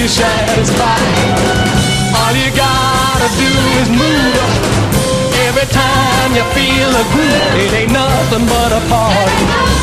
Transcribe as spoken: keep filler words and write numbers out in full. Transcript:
you satisfied. All you gotta do is move. Every time you feel a groove, it ain't nothing but a party.